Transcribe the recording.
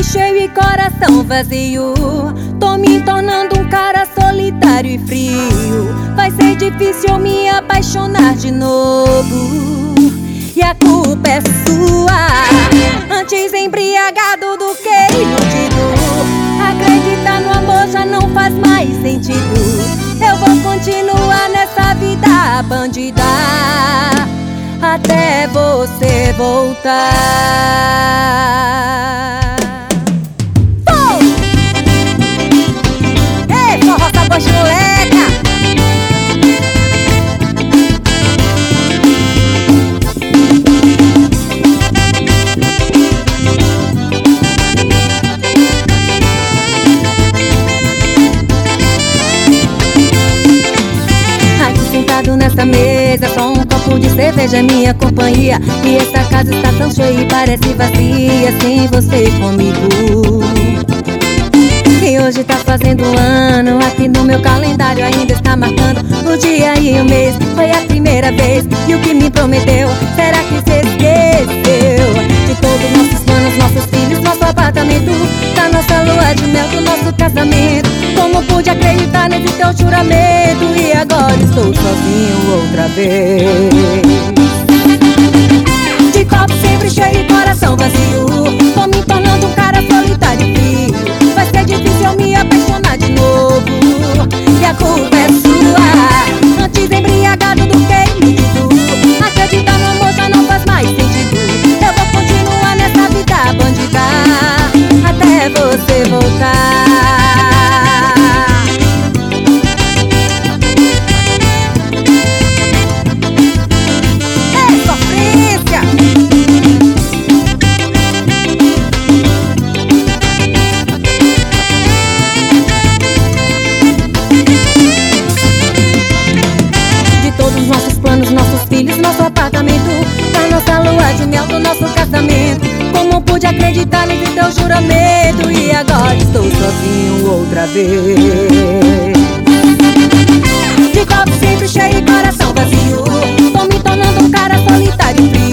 cheio e coração vazio. Tô me tornando um cara solitário e frio. Vai ser difícil me apaixonar de novo, e a culpa é sua. Antes embriagado do que iludido, acreditar no amor já não faz mais sentido. Eu vou continuar nessa vida bandida até você voltar. Ei, forró sabor chuleca. Nessa mesa, só um copo de cerveja é minha companhia. E essa casa está tão cheia e parece vazia sem você comigo. E hoje tá fazendo um ano, aqui no meu calendário ainda está marcando o dia e o mês. Foi a primeira vez, e o que me prometeu, será que você esqueceu? De todos nossos planos, nossos filhos, nosso apartamento, da nossa lua de mel, do nosso casamento. Como pude acreditar nesse teu juramento? E agora estou sozinho outra vez. De copo sempre cheio e coração vazio, tô me tornando um cara solitário e frio. Vai ser difícil me apaixonar de novo, e a culpa é sua. Antes embriagado do que iludido, acreditar no amor já não faz mais sentido. Eu vou continuar nessa vida bandida até você voltar. Nossos filhos, nosso apartamento, da nossa lua de mel, do nosso casamento. Como pude acreditar nesse teu juramento? E agora estou sozinho outra vez. De copo sempre cheio e coração vazio, tô me tornando um cara solitário e frio.